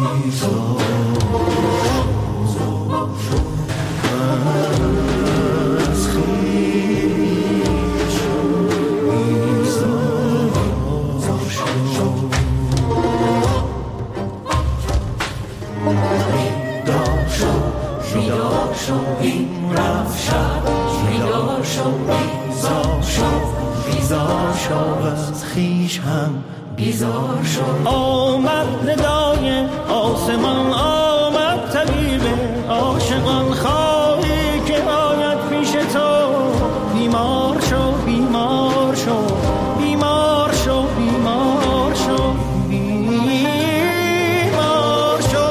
بیزار شد. آمد ندای آسمان، آمد طبیب عاشقان، خواهی که آید پیش تو. بیمار شو بیمار شو بیمار شو بیمار شو بیمار شو.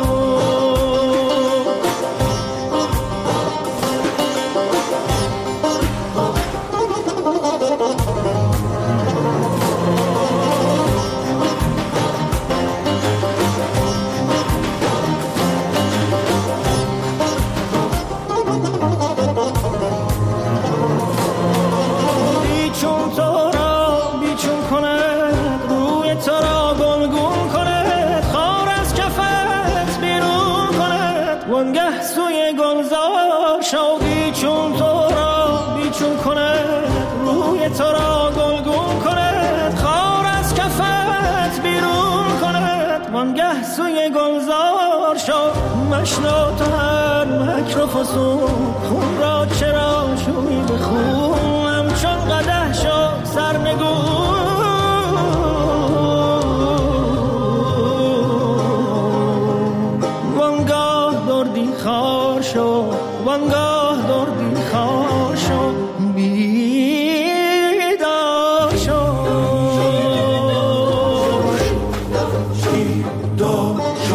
وانگه سوی گلزار شو، بیچون تو را بیچون کند، روی تو را گلگون کند، خار از کفت بیرون کند. وانگه سوی گلزار شو، مشنو تو هر مکر و فسون، خون را چرا شوی به خون، همچون قدح شو سرنگون. خار شو وانگاه دردی خار شو، بیدار شو بیدار شو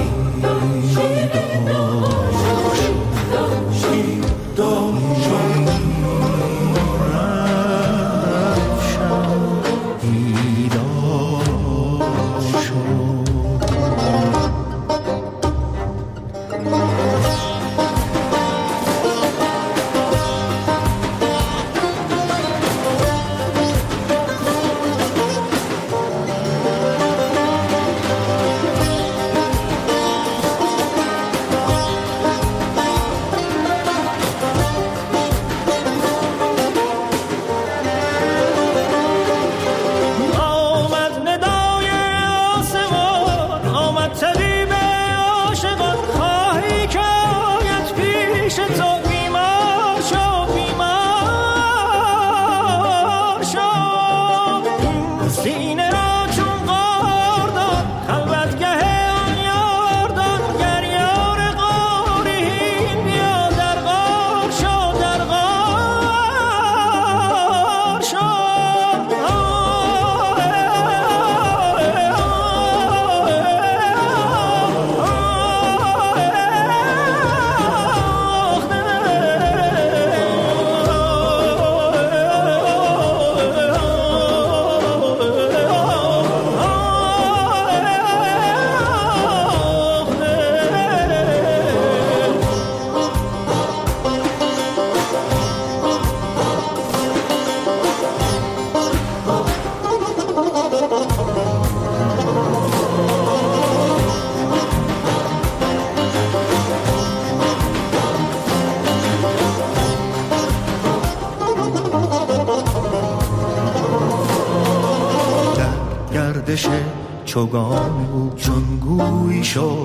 چوگان او چون گوی شو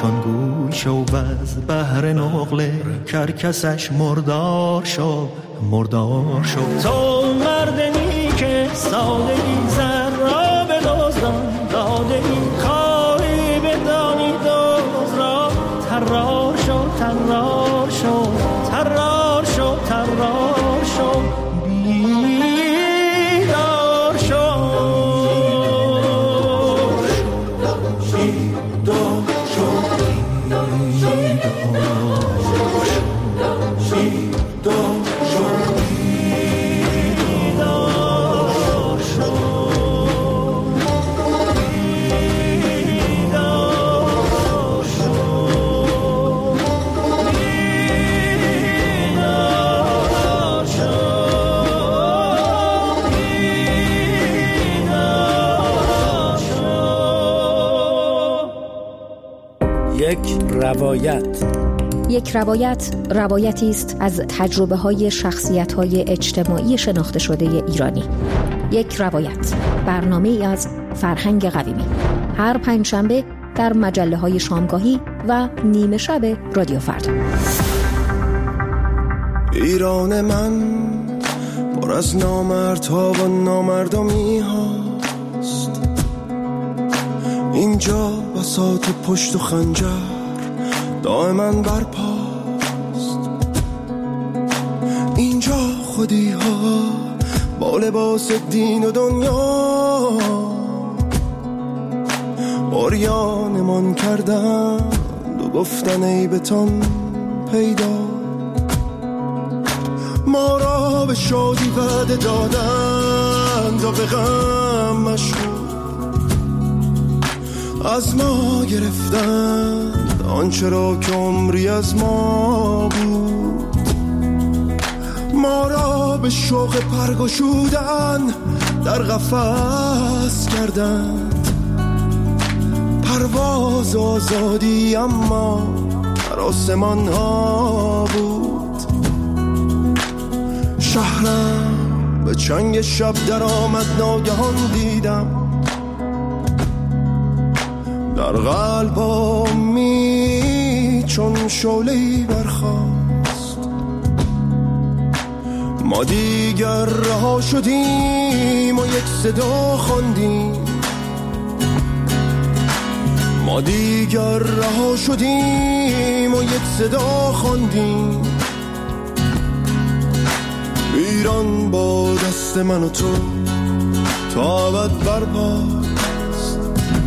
و از بحر نقل کرکسش مردار شو تو مردنی که ساده ای زر را به دزدان داده ای، خواهی بدانی دوز را ترار شو ترار شو ترار شو ترار شو بیدار شو بیدار شو یک روایت. یک روایت روایتی است از تجربه‌های شخصیت‌های اجتماعی شناخته شده ایرانی. یک روایت، برنامه‌ای از فرهنگ قویمی. هر پنجشنبه در مجله‌های شامگاهی و نیمه شب رادیو فردا. ایران من پر از نامردها و نامردمی هاست، اینجا بساط پشت و خنجر دائما برپاست، اینجا خودی ها با لباس دین و دنیا عریانمان کردند و گفتن ای بتان پیدا، ما را به شادی وعده دادند و به غم مشغول، از ما گرفتند آنچه را که عمری از ما بود، ما را به شوق پرگشودن در قفس کردند، پرواز آزادی اما در آسمان ها بود، شهرم به چنگ شب در آمد ناگهان دیدم، در قلبامی چون شعله‌ای برخاست، ما دیگر رها شدیم و یک صدا خواندیم، ما دیگر رها شدیم و یک صدا خواندیم، ایران با دست من و تو تا ابد برپاست،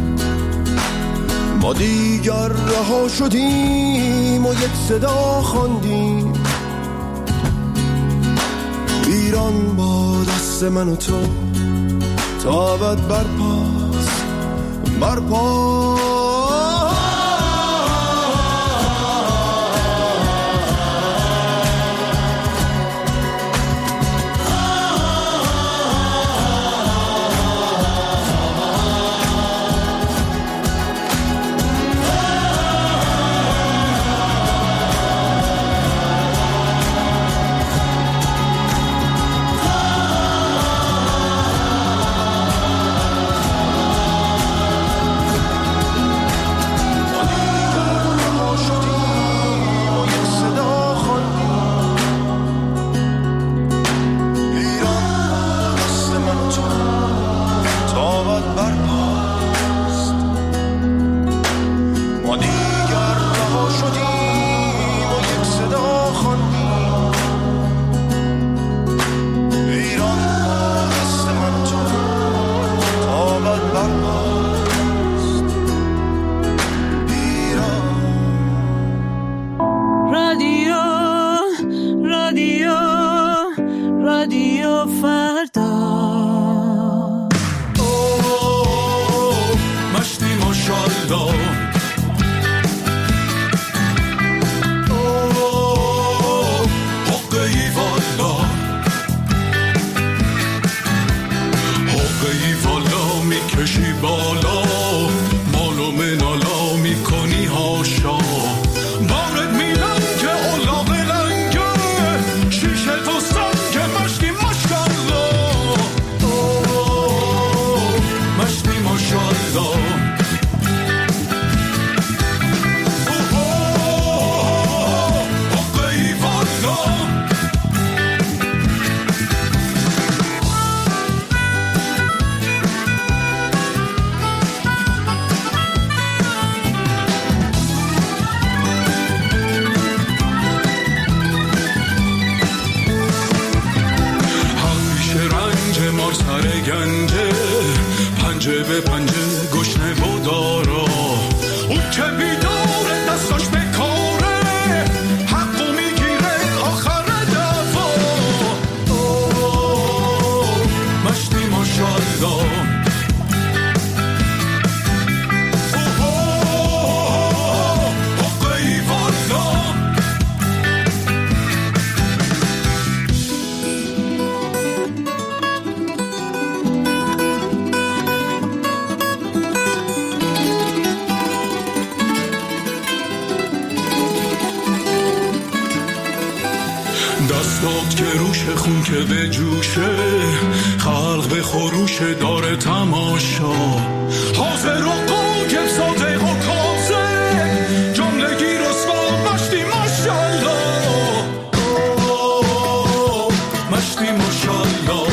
ما دیگر رها شدیم و یک صدا خواندیم، ایران با دست من و تو تا ابد برپاست، برپاست. باد که روش خون که به جوشه، خلق به خروش داره تماشا، حاضر و قایم صادق و کاذب، جملگی رسوا مشتی ماشالله، مشتی ماشالله.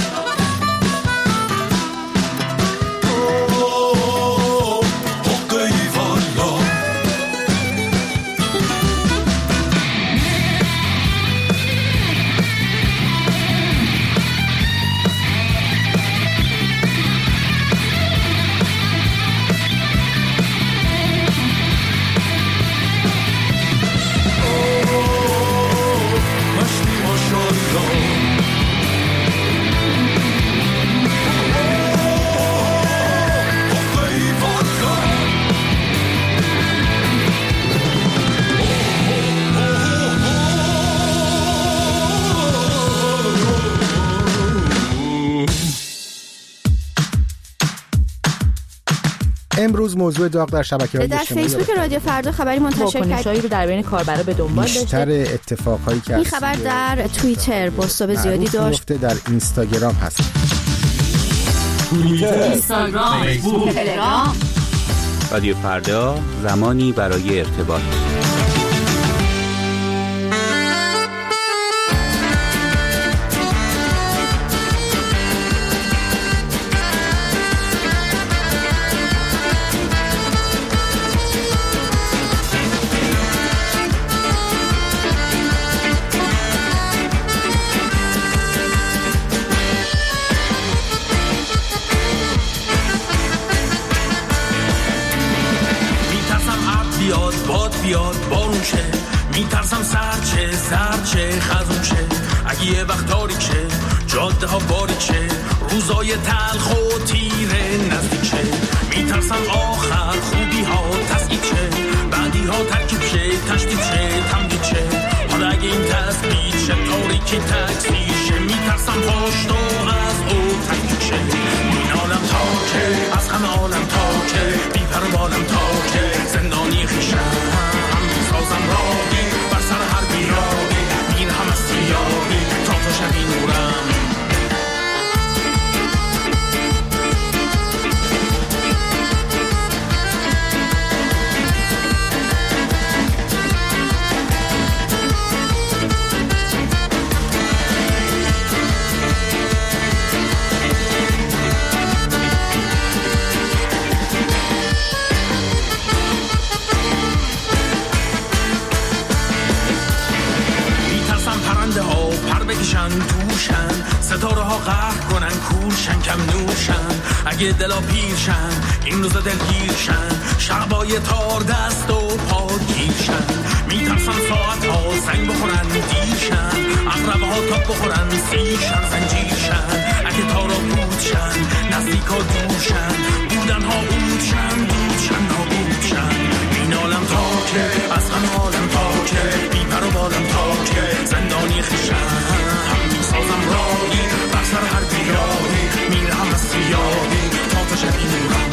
امروز موضوع داغ در شبکه‌های اجتماعی در فیسبوک رادیو فردا خبری منتشر کرد رو در بین کاربرا به دنبال داشته. بیشتر اتفاقایی که این خبر در توییتر بازتاب زیادی داشت. در اینستاگرام هست. اینستاگرام، فیسبوک، تلگرام. رادیو فردا، زمانی برای ارتباط. بیاد بارون شه، میترسم سرچه زرچه خزون شه، اگه یه وقت تاریک شه جاده ها باریک شه، روزای تلخ و تیره نزدیک شه، میترسم آخر خوبی ها تسعید شه، بعدی ها ترکیب شه تشدید شه تمدید شه، حالا اگه این تسبیل شه تاریکی تکسیر شه، میترسم پاشت و از او تکیب شه، این عالم تاکه از همه عالم تاکه، بیپر و بالم تاکه، زندانی خیشم سازم راهی بر سر هر بیراهی، میرهم از سیاهی تا تو شبی نورم. بکشن توشن ستاره ها قهر کنن کورشن کم نوشن، اگه دلا پیرشن این روزا دلگیرشن، شبای تار دست و پا گیرشن، میترسن ساعت ها سنگ بخورن دیرشن، اقربه ها تاب بخورن سیرشن زنجیرشن، اگه تارا بودشن نزدیک ها دورشن، بودن ها بودشن دودشن نابودشن، این عالم تاکه از همه عالم تاکه، بیپر و بالم تاکه، زندانی خیشن سازم راهی بر سر هر بیراهی، میرهم از سیاهی تا تو شبی نورم.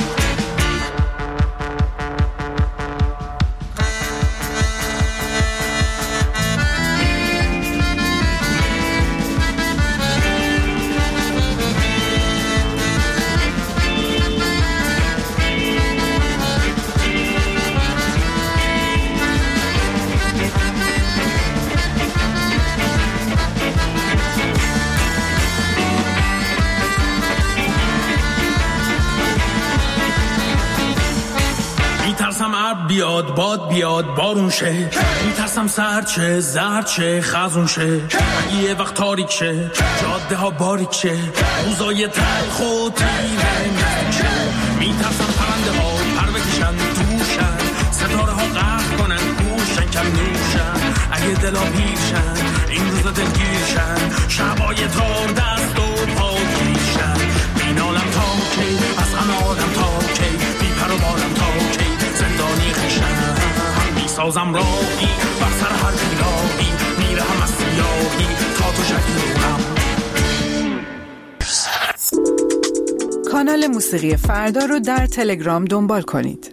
بیاد باد بیاد بارون شه، میترسم سرچه زرچه خزون شه، اگه یه وقت تاریک شه جاده ها باریک شه، روزای تلخ و تیره نزدیک شه، میترسم پرنده ها پر بکشن توشن، ستاره ها قهر کنن کورشن کم نوشن، اگه دلا پیرشن این روزا دلگیرشن، شبای تار دست و پا گیرشن، این عالم تاکه از همه عالم تاکه، بیپر و بالم تاکه، زندانی خیشم میسازم راهی بر سر هر بیراهی، میرهم از سیاهی تا تو شبی نورم. کانال موسیقی فردا رو در تلگرام دنبال کنید.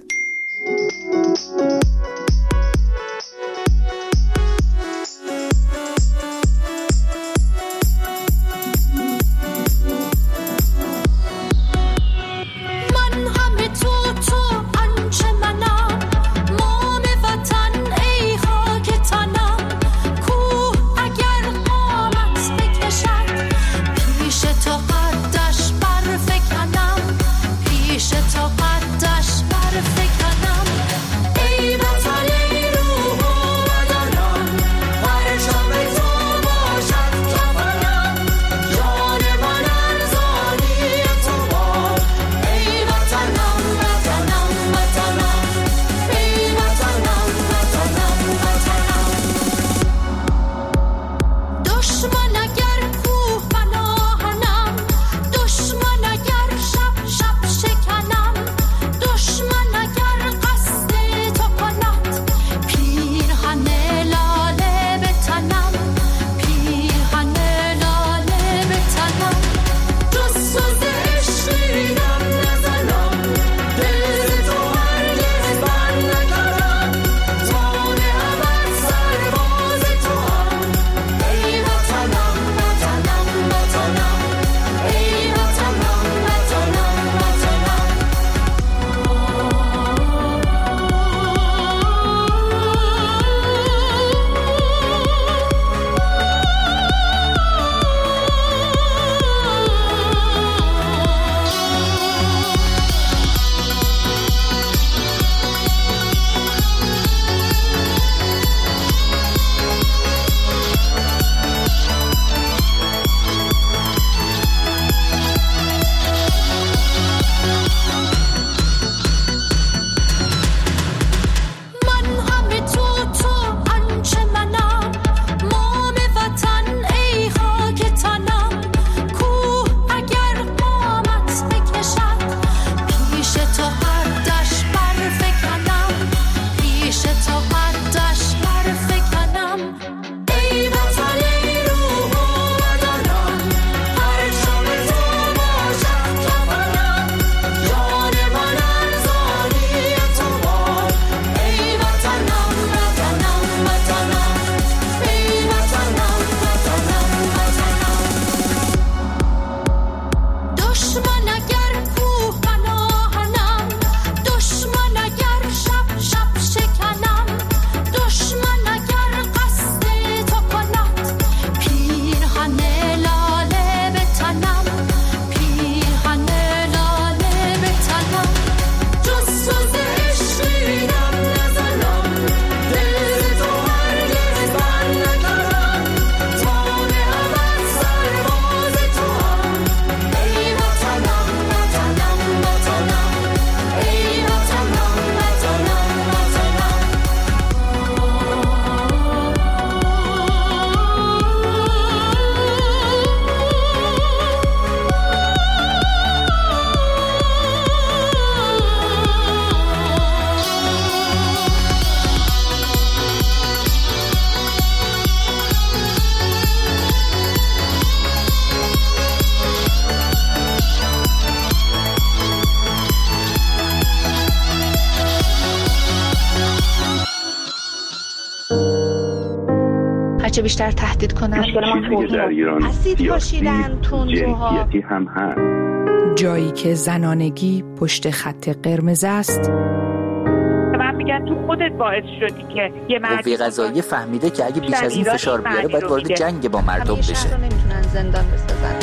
هرچه بیشتر تهدید کنن. مشکل ما توهین اسید پاشیدن تندروها هم هست. جایی که زنانگی پشت خط قرمز است. من میگن تو خودت باعث شدی که یه قوه قضاییه فهمیده که اگه بیش از این فشار بیاره باید وارد جنگ با مردم بشه. شهر رو نمیتونن زندان بسازن.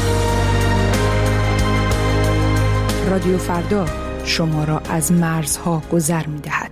رادیو فردا شما را از مرزها گذر می‌دهد.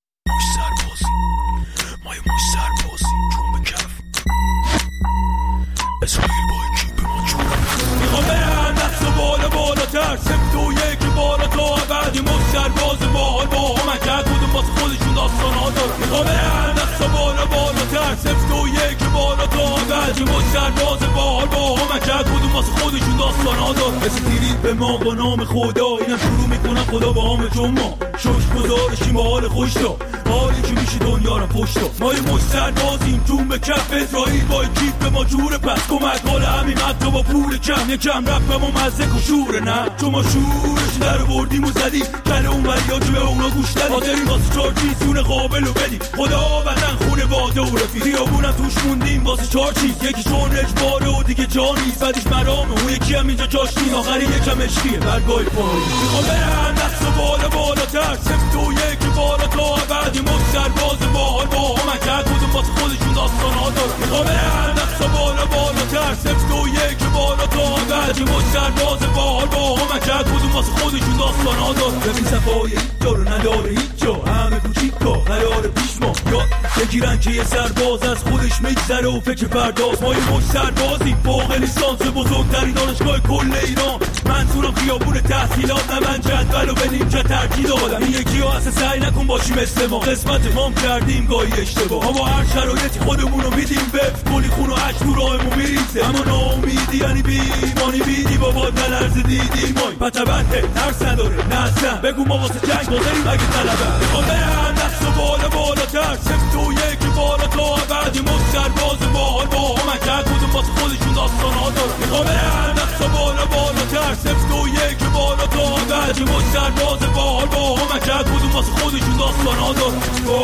میخوام برن دست و بالاتر سمت و یک بالا تا بعدی مسترباز باحال با همکت بودم واسه خودشون داستان ها دارم. میخوام برن دست و بالاتر سمت و یک بالا تا بعدی مسترباز باحال با همکت بودم واسه خودشون داستان ها دارم. مثل دیرید به ما با نام خدا اینم شروع میکنم خدا با همه جمعه شوش گذارشیم با حال خوش دا حالی که میشه دنیا رو پشت دا ما یه مستربازیم جون به کف اسرائیل با کیف به ما جوره پس کمک حال همین حتی با پول کم یکم رفتم و مزدک و شوره نه چون ما شورش در بردیم و زدیم کل اون وریا که به اونا گوش دادیم حاضرین واسه 4 چیز دونه قابل رو بدیم خدا وطن خونه باده و رفیق خیابونم توش موندیم واسه 4 چیز یکی چون اجباره و دیگه جا نیست بعدش مرامه اون یکی هم اینجا جاش نیست آخری یکم عشقیه برگاه پایی میخوام برن دست و بالاتر سمت و یک بالا تا بعدی مسترباز باحال با همکت بودم واسه خودشون داستان ها دارم. میخوام برن دست و بالاتر سمت و یک بالا تا بعدی مسترباز باحال با همکت بودم واسه خودشون داستان ها دارم. ببین صفای اینجا رو نداره هیچ جا همه کوچیکا قرار پیش ما یاد بگیرن که یه سرباز از خودش میگذره و فکر پرداز ما یه مش سربازیم فوق لیسانس بزرگترین دانشگاه کل ایران منظورم خیابون تحصیلات نه من جدول و بدیم چه ترکیب آدم این یکی ها اصلا سعی نکن باشیم مثل ما قسمت مام کردیم گاهی اشتباه اما هر شرایطی خودمونو میدیم بف کلی خون و عشق تو راهمون میریزه اما ناامیدی یعنی بیمانی بیدی بابا نلرز دیدی مای بطبته ترس نداره نه اصلا بگو ما واسه جنگ بازاریم اگه طلبه میخوام برن دست و بالاتر سمت و یک بالا تا بعدی مسترباز باحال با همکت بودم واسه خودشون داستان ها دارم. میخوام برن دست و بالاتر سمت و یک بالا تا بعدی مسترباز باحال با همکت بودم واسه خودشون داستان ها دارم.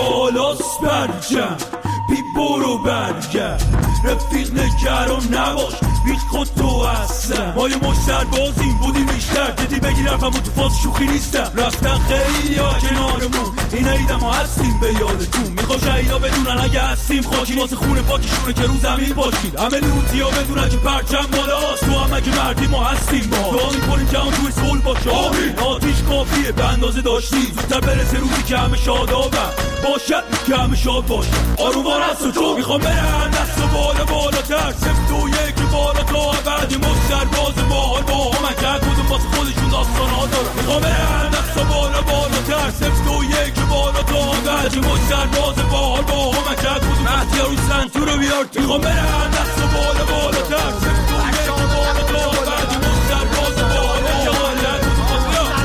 بالاست برجم بی برو برگرد رفیق نگران نباش هیچ خود تو هستم ما یه مش سربازیم بودیم بیشتر جدی بگیر رفم و تو فاز شوخی نیستم رفتن خیلی ها کنارمون این عیدم ها هستیم به یادتون میخوام شهیدا بدونن اگه هستیم خاکی واسه خونه پاکشونه که رو زمین باشید همه لوتی ها بدونن که پرچم بالاست تو هم اگه مردی ما هستیم با دعا میکنیم که اون توی صلح باشه آمین آتیش کافیه به اندازه داشتیم زودتر برسه روزی که همه شادابم باشد که همه شاد باشه آرومان هست و تو میخوام برن دست و بالاتر سمت و یک بالا تا بعدی مسترباز باحال با همکت بودم واسه خودشون داستان ها دارم. میخوام برن دست و بالاتر سمت و یک بالا تا بعدی مسترباز باحال با همکت بودم مهدی روی سنتور رو بیار تو میخوام برن دست و بالاتر سمت و یک بالا تا بعدی مسترباز باحال با همکت بودم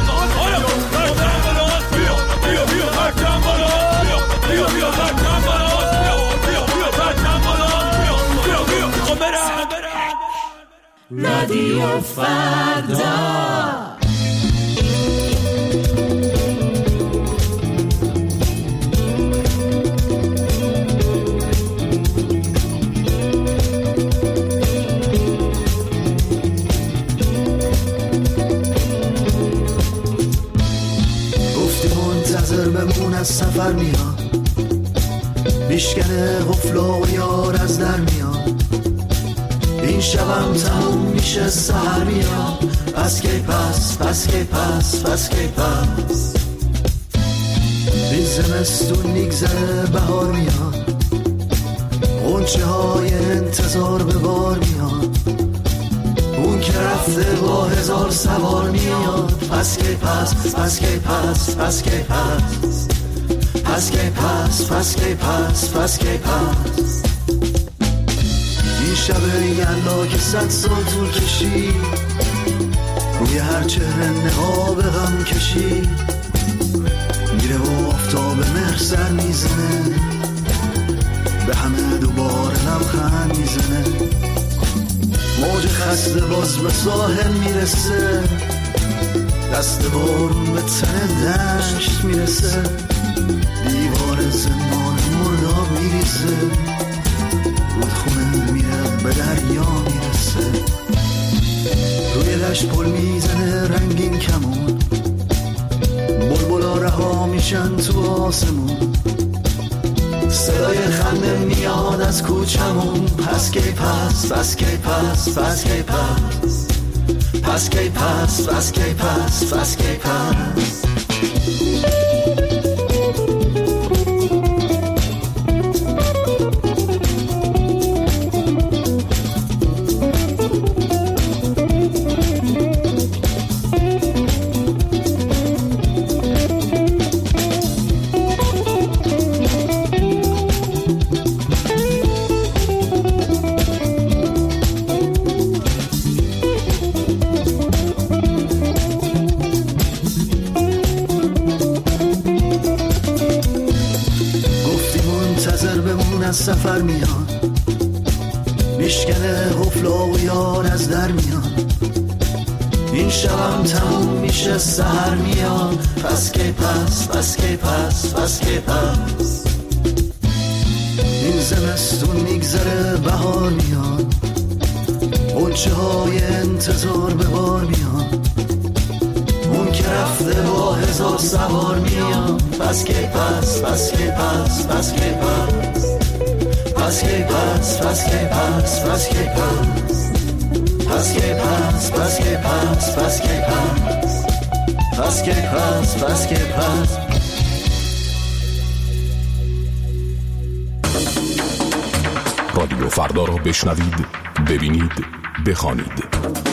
بیا پرچم بالا بیا پرچم بالا بیا پرچم بالا بیا میخوام برن رادیو فردا گفتی منتظر بمون از سفر میاد میشکنه غفلا و یار از در میاد این شبم تموم میشه سهر میاد پس کی پس این زمستون میگذره بهار میاد غنچه های انتظار به بار میاد اون که رفته با 1000 سوار میاد پس کی پس این شب یلا که 100 سال طول کشید روی هر چهره نقاب غم کشید میره و آفتاب مهر سر میزنه به همه دوباره لبخند میزنه موج خسته باز به ساحل میرسه دست بارون به تن دشت میرسه دیوار زمان مرداب میریزه رو خونه میره به دریا میرسه، روی دشت پل میزنه رنگین کمون، بلبلا رها میشن تو آسمون، صدای خنده میاد از کوچمون. پس کی پس، پس کی پس، پس کی پس، پس کی پس، پس کی پس، پس کی پس. سفر میاد میشکنه قفلا و یار از در میاد، این شبم تموم میشه سحر میاد. پس کی پس، پس کی پس، پس کی پس. این زمستون میگذره بهار میاد، غنچه های انتظار به بار میاد، اون که رفته با هزار سوار میاد. پس کی پس، پس کی پس، پس کی پس. پس کی پس، پس کی پس، پس کی پس. پس کی پس، پس کی پس، پس کی پس. پس کی پس، پس کی پس. رادیو فردا را بشنوید، ببینید، بخوانید.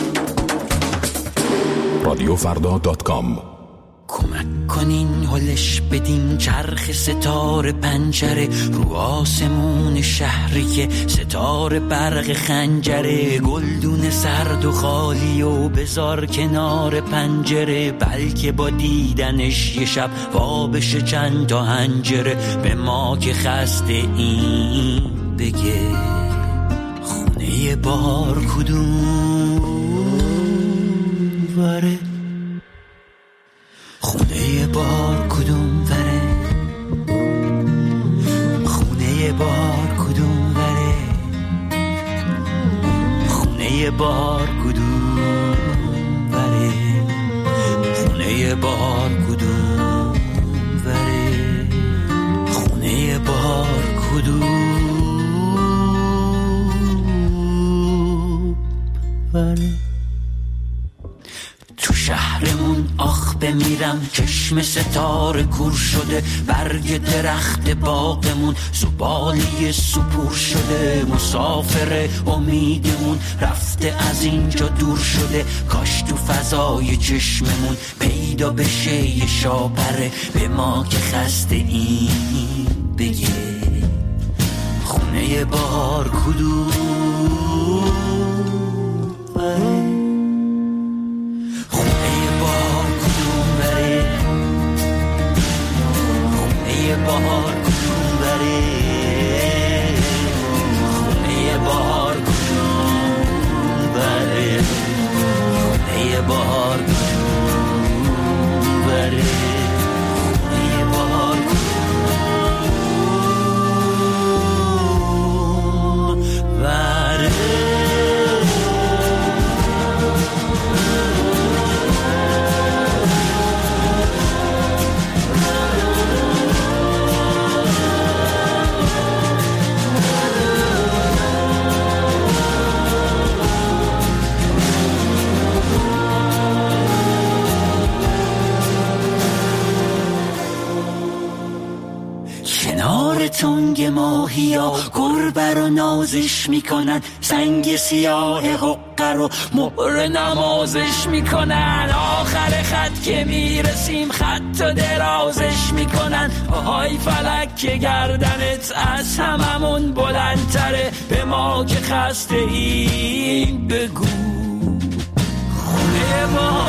رادیوفردا.com. کمک کنین هلش بدین چرخ ستاره پنجره رو آسمون شهری که ستاره برق خنجره، گلدون سرد و خالی و بذار کنار پنجره، بلکه با دیدنش یه شب وا بشه چند تا هنجره. به ما که خسته این بگه خونه بار کدوم وره، خونه بار کدوم وره، خونه بار کدوم وره، خونه بار کدوم وره، خونه بار کدوم وره، خونه بار کدوم وره. تو شهرمون آخ بمیرم، چشم ستاره کور شده، برگ درخت باغمون زباله سپور شده، مسافر امیدمون رفته از اینجا دور شده، کاش تو فضای چشممون پیدا بشه یه شاپره. به ما که خسته این بگه خونه بار کدوم وره، بهار کدوم بره، خونه بهار کدوم بره، خونه بهار کدوم بره، خونه بهار کدوم بره. تنگ ماهیا گربه رو نازش میکنن، سنگ سیاه حقه رو مهر نمازش میکنن، آخر خط که میرسیم خط و درازش میکنن. آهای فلک که گردنت از هممون بلندتره، به ما که خسته این بگو خونه ما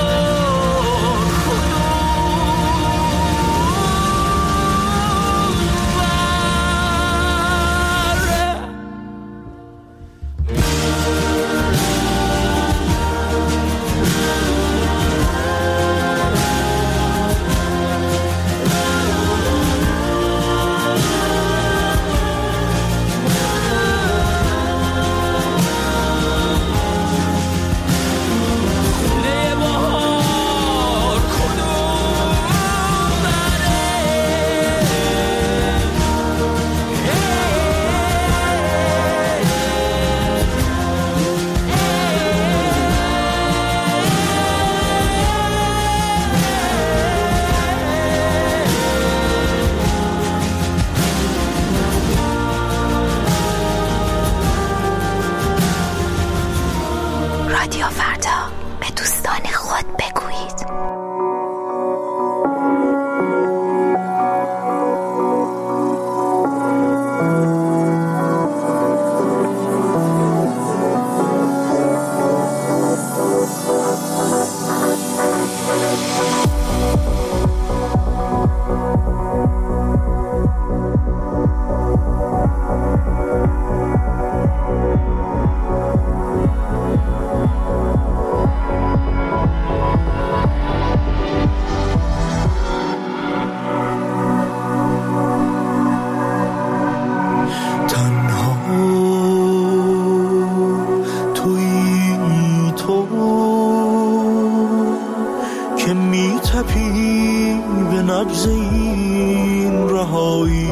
این رهایی،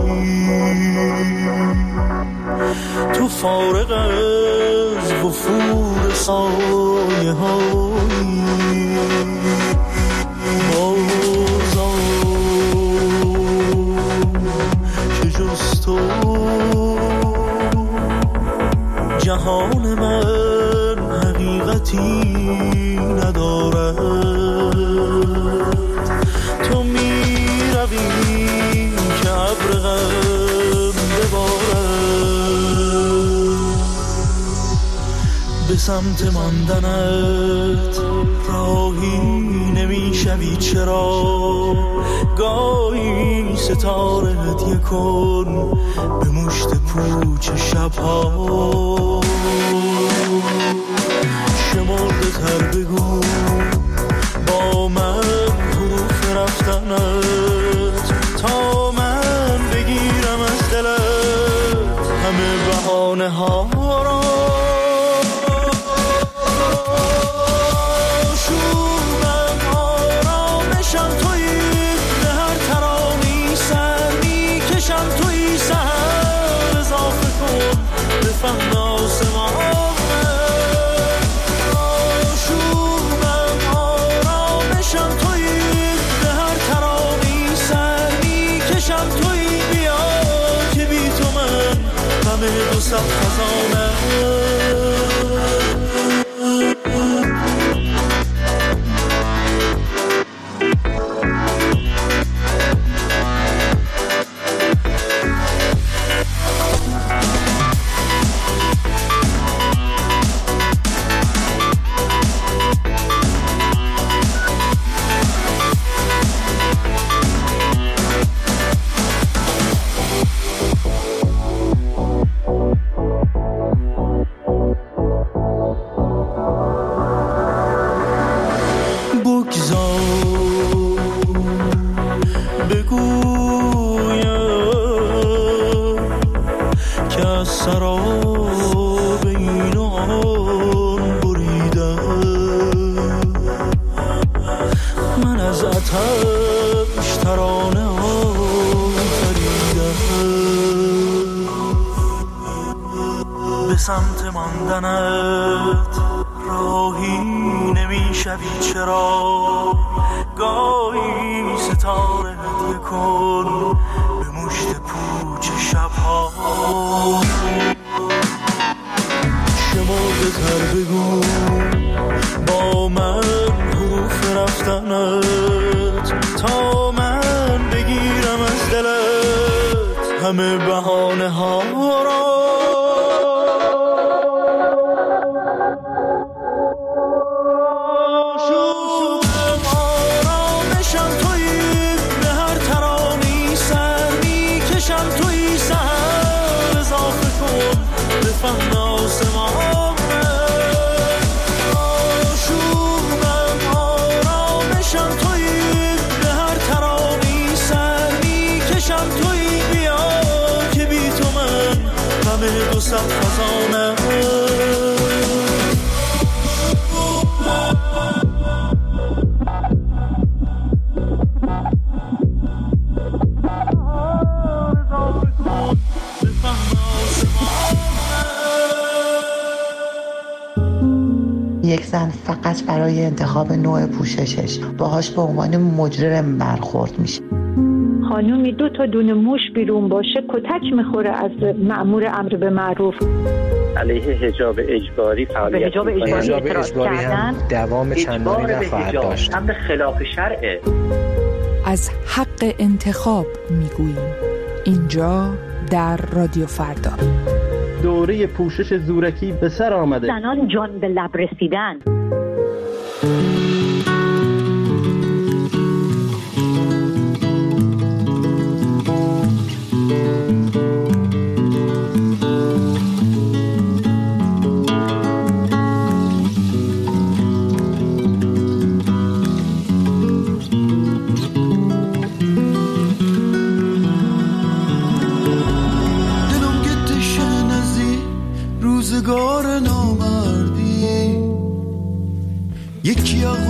تو فارغ از وفور سایه هایی، بازا که جز تو جهان من حقیقتی ندارد. تو می روی که ابر غم ببارد، به سمت ماندنت راهی نمی شوی چرا؟ گاهی ستاره هدیه کن به مشت پوچ شبها، شمرده تر بگو با من حروف رفتنت، تا من بگیرم از دلت همه بهانه ها را. شومم آرامشم تویی، به هر ترانی سر میکشم تویی، سر اضافه کن به فهم آسمان. دو صد خزانه سمت ماندنت راهی نمی شوی چرا؟ گاهی ستاره هدیه کن به مشت پوچ شبها، شمرده تر بگو با من حروف رفتنت، تا من بگیرم از دلت همه بهانه ها را. یک زن فقط برای انتخاب نوع پوششش باهاش به عنوان مجرم برخورد میشه. خانومی 2 تا دونه موش بیرون باشه کتک میخوره از مأمور امر به معروف. علیه حجاب اجباری فعالیت حجاب اجباری هم دوام چندانی نخواهد داشت. امر خلاف شرعه. از حق انتخاب میگوییم اینجا در رادیو فردا. دوره پوشش زورکی به سر آمده. زنان جان به لب رسیدن. روزگار نامردی، یکی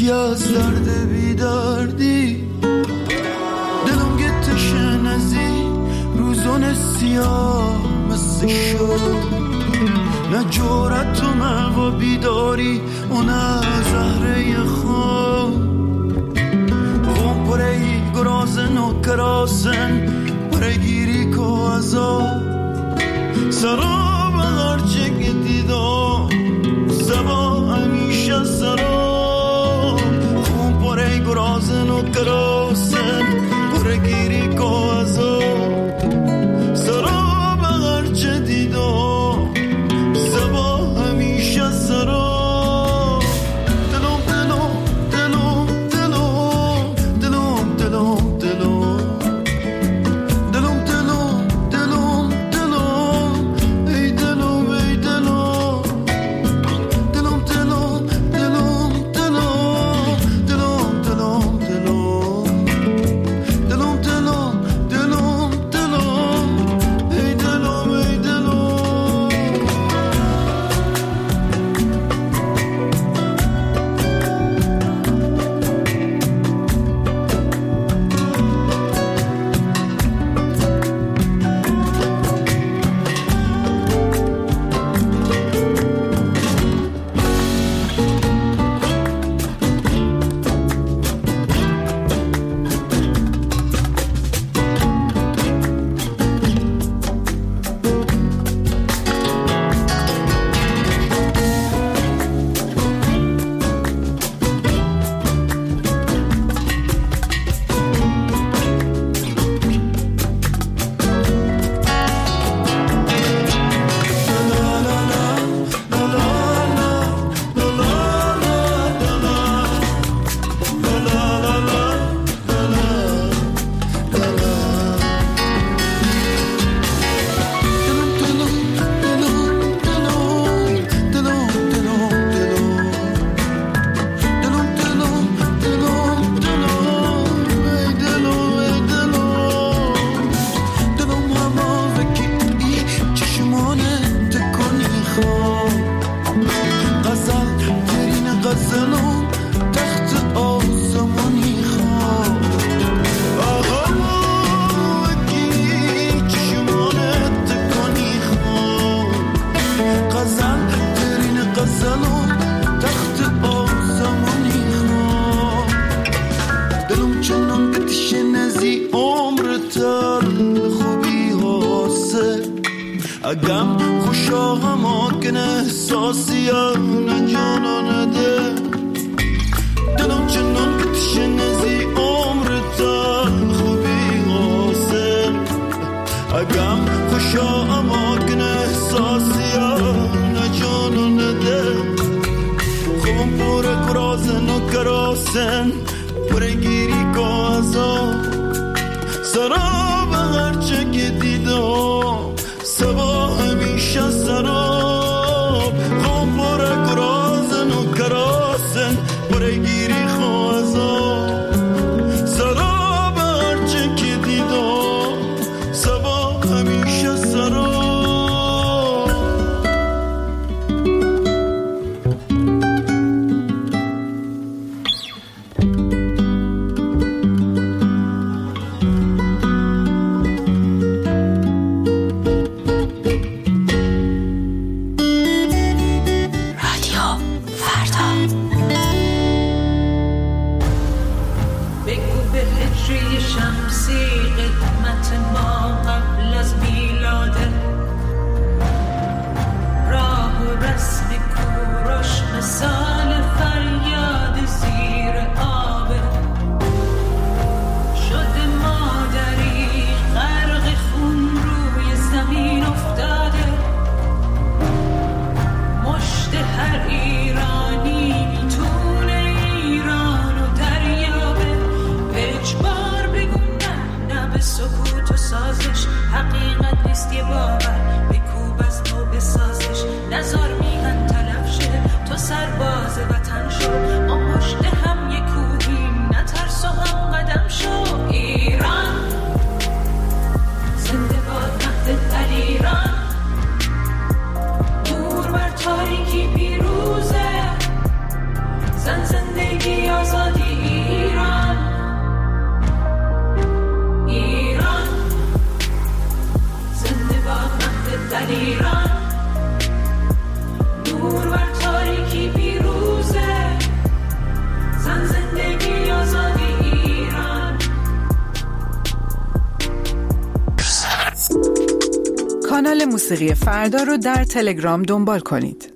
یکی از درد بی دردی دلم گتش نزی روزون سیاه مثل شد نه جورت و مغا بیداری و نه زهره خواب غم پره گرازن و کراسن پره گیری که ازا سراب هرچه دیدم سبا همیشه سراب خون پره گرازن و کراسن پره گیری که ازا سراب هرچه دیدم اگم خوشا هماکن احساسیم نجانانده دلم چنان کتش نزی عمرتا خوبی حاسم اگم خوشا هماکن احساسیم نجانانده خوبم پور کرازن و کراسن پره گیری که ازا سراب هرچه که دیدم سبا همیشه سراب غم پره کرازن و کراسن پره گیری خوازا سراب هرچه که دیدم سبا همیشه سراب زندگی کانال موسیقی فردا رو در تلگرام دنبال کنید.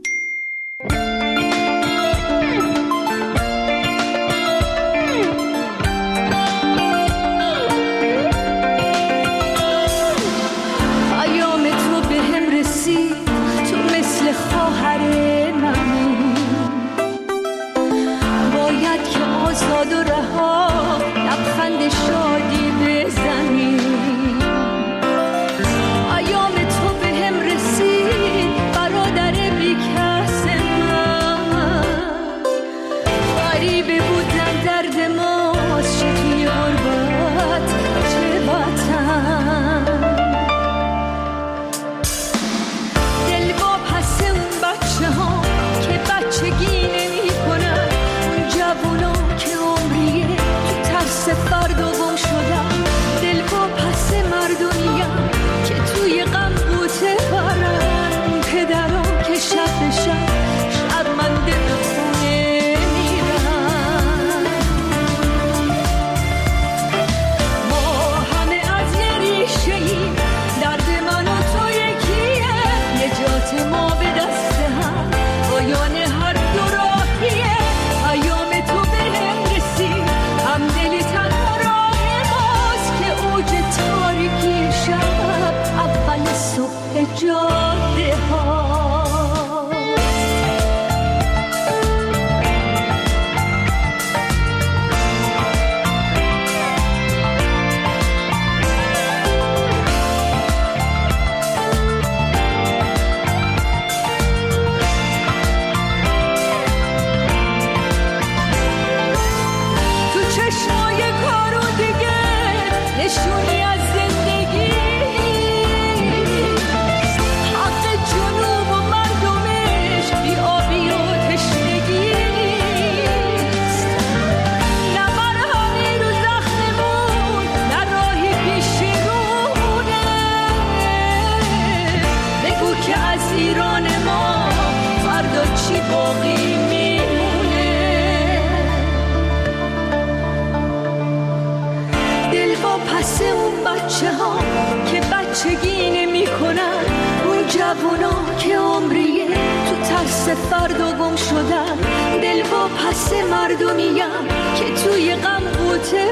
فردا گم شدن دل با پس مردمیم که توی غم قوطه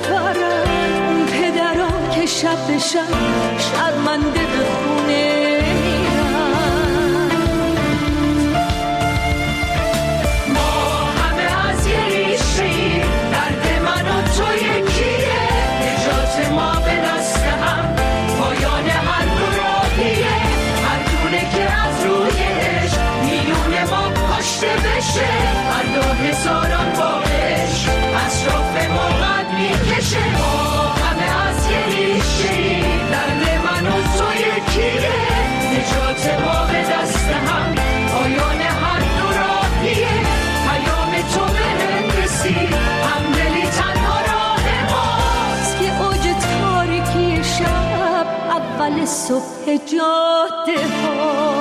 برن اون پدران که شب به شب شرمنده به خونه میرن. ما همه از یه ریشه‌ایم، درد من و تو یکیه، نجات ما به دست هم، پایان هر دو راهیه، هر دونه که از رویش میلیون ما کشته بشه، هر 2000 باقش اطراف ما قد میکشه. ما همه از یه ریشه‌ایم، درد من و تو یکیه، نجات ما به دست هم، پایان هر دو راهیه، پیام تو به هم رسید، همدلی تنها راه ماست که اوج تاریکی شب اول صبح جاده ها.